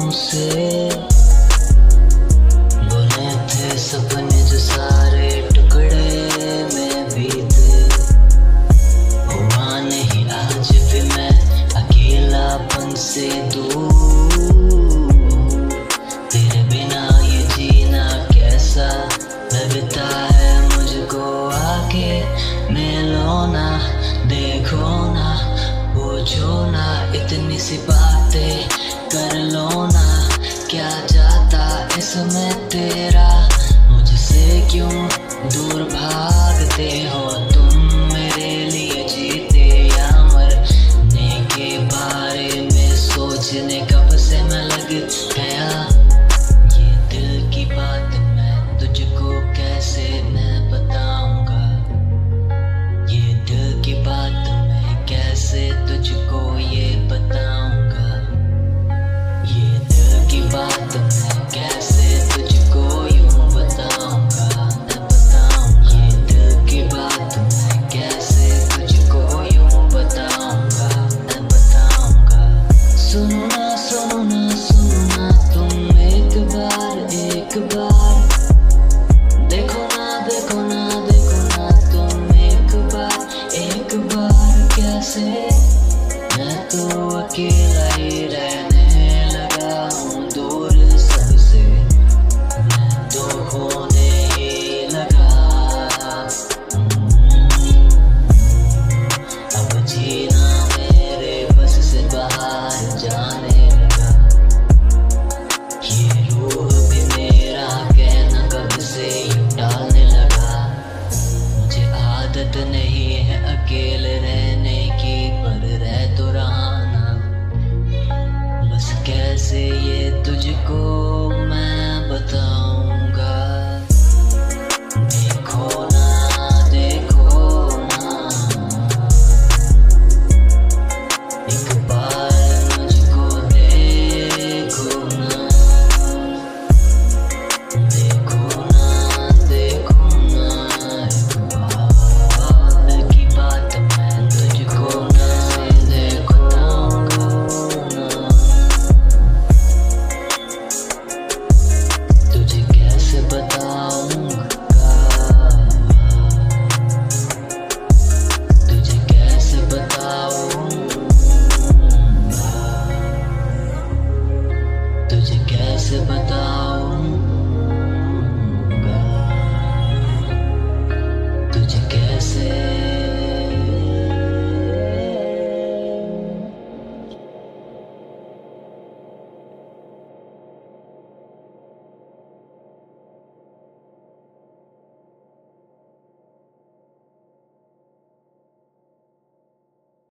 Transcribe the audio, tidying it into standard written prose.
तुमसे बुने थे सपने जो सारे टुकड़े में बीते। हुआ नहीं आज भी मैं अकेलापन से दूर। तेरे बिना ये जीना कैसा लगता है मुझको, आके मिलो ना, देखो ना, पूछो ना, इतनी सी बातें कर लो ना। क्या जाता इसमें तेरा, मुझसे क्यों दूर भागते हो तुम? मेरे लिए जीते या मरने के बारे में सोचने कब से मैं लग